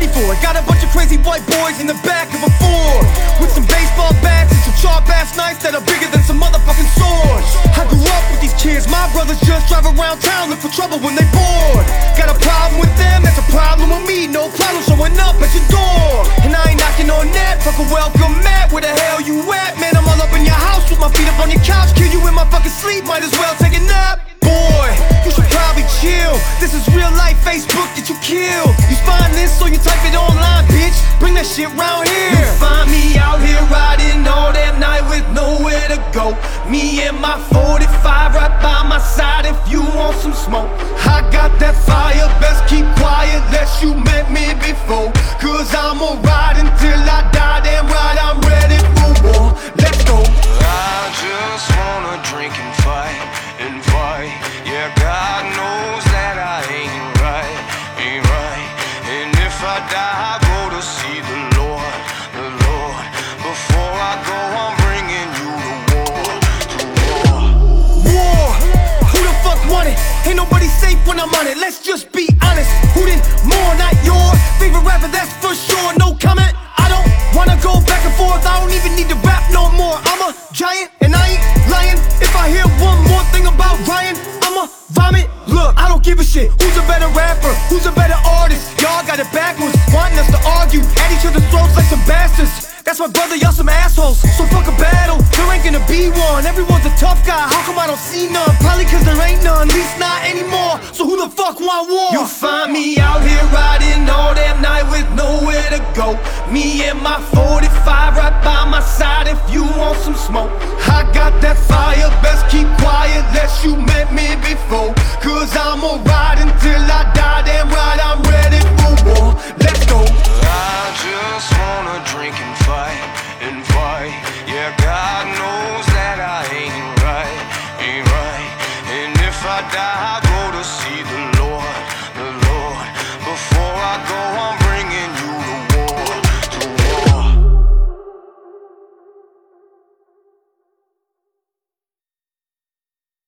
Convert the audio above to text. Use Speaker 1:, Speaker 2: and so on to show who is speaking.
Speaker 1: ready for it. Got a bunch of crazy white boys in the back of a Ford with some baseball bats and some sharp ass knives that are bigger than some motherfucking swords. I grew up with these kids, my brothers just drive around town, look for trouble when they bored. Got a problem with them, that's a problem with me. No problem showing up at your door. And I ain't knocking on that, fuck a welcome mat. Where the hell you at? Man, I'm all up in your house with my feet up on your couch. Kill you in my fucking sleep, might as well take a nap. Boy, you should probably chill. This is real life Facebook that you kill. You find this so you type it online, bitch. Bring that shit round here. You find me out here riding all damn night with nowhere to go. Me and my 45 right by my side if you want some smoke. I got that fire, best keep quiet lest you met me before. Cause I'ma ride until I die, damn right I'm ready for war. Let's go.
Speaker 2: I just wanna drink and fight. Yeah, God knows that I ain't right. And if I die, I go to see the Lord. Before I go, I'm bringing you to war.
Speaker 1: War, who the fuck want it? Ain't nobody safe when I'm on it, let's just be honest. Who did more, not your favorite rapper, that's for sure, no comment. I don't wanna go back and forth, I don't even need to rap no more. I'm a giant and I ain't lying. If I hear one more thing about Ryan, I'ma vomit. Look, I don't give a shit. Who's a better rapper? Who's a better artist? Y'all got it backwards, wanting us to argue at each other's throats like some bastards. That's my brother, y'all some assholes. So fuck a battle, there ain't gonna be one. Everyone's a tough guy, how come I don't see none? Probably cause there ain't none, at least not anymore. So who the fuck want war? You find me out here riding all damn night with nowhere to go. Me and my 45 right by my side if you want some smoke. I got that fire, best keep quiet lest you met